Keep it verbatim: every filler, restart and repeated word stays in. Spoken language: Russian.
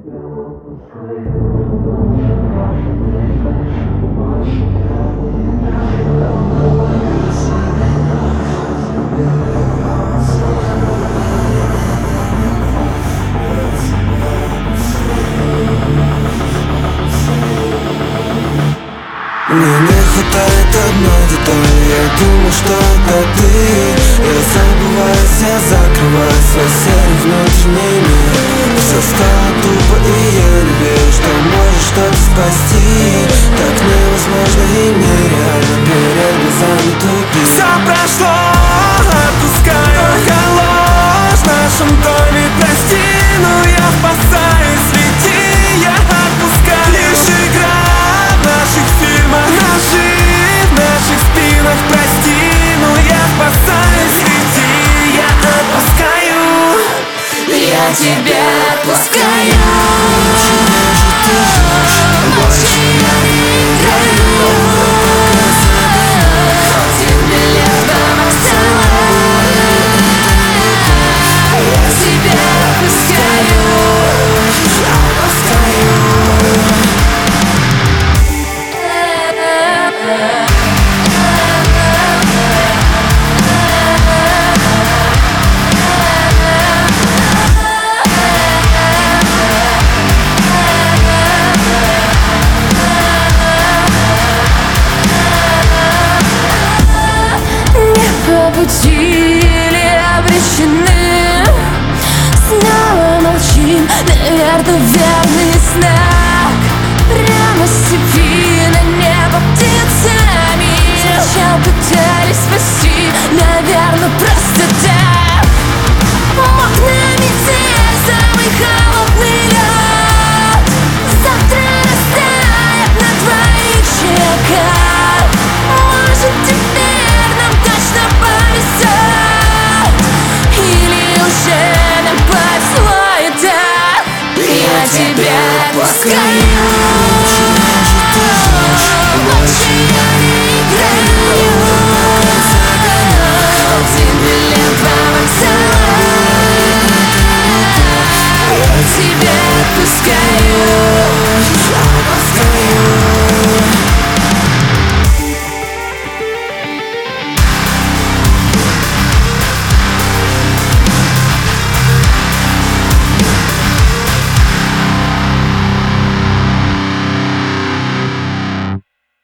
Мне не хватает одной детали, я думаю, что это ты. Я забываюсь, я закрываю свой серый внутренний мир. Все стало тупо и я не верю, что можешь что-то спасти. Так невозможно и нереально, перед глазами тупик. Все прошло, отпускаю, только ложь в нашем доме, прости, но я спасаюсь, лети, я отпускаю. Лишь игра в наших фильмах, ножи в наших спинах, прости, но я спасаюсь, лети, я отпускаю. Я тебя отпускаю. Больше я не играю. Один миллион поцелуй. Я тебя отпускаю. Побудили, обречены. Снова молчим, наверное, верный знак. Прямо с цепи на небо птицами. Сначала пытались спасти, наверное, просто так. Мог на метель, самый холодный лед. Завтра растает на твоих щеках. Может, теперь нам точно повезет, или уже нам повезло и так. Я тебя отпускаю. Больше я не играю.